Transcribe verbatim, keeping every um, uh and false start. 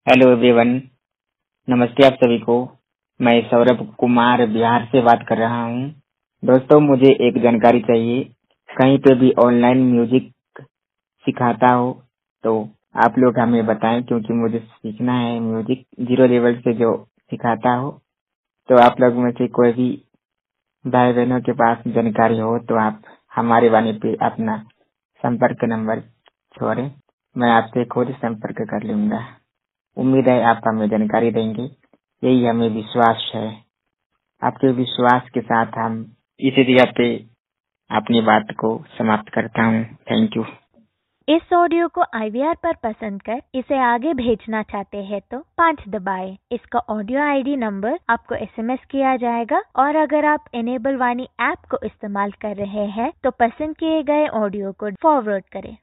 Hello everyone, नमस्ते आप सभी को। मैं सौरभ कुमार बिहार से बात कर रहा हूँ। दोस्तों, मुझे एक जानकारी चाहिए। कहीं पे भी ऑनलाइन म्यूजिक सिखाता हो तो आप लोग हमें बताएं, क्योंकि मुझे सीखना है म्यूजिक जीरो लेवल से। जो सिखाता हो तो आप लोग में से कोई भी भाई बहनों के पास जानकारी हो तो आप हमारे वाणी पे अपना संपर्क नंबर छोड़ें। मैं आपसे खुद संपर्क कर लूंगा। उम्मीद है आप हमें जानकारी देंगे, यही हमें विश्वास है। आपके विश्वास के साथ हम इस जगह पे अपनी बात को समाप्त करता हूँ। Thank you. इस ऑडियो को आई वी आर पर पसंद कर इसे आगे भेजना चाहते हैं तो पाँच दबाएं। इसका ऑडियो आई डी नंबर आपको एस एम एस किया जाएगा, और अगर आप इनेबल वाणी ऐप को इस्तेमाल कर रहे हैं तो पसंद किए गए ऑडियो को फॉरवर्ड करें।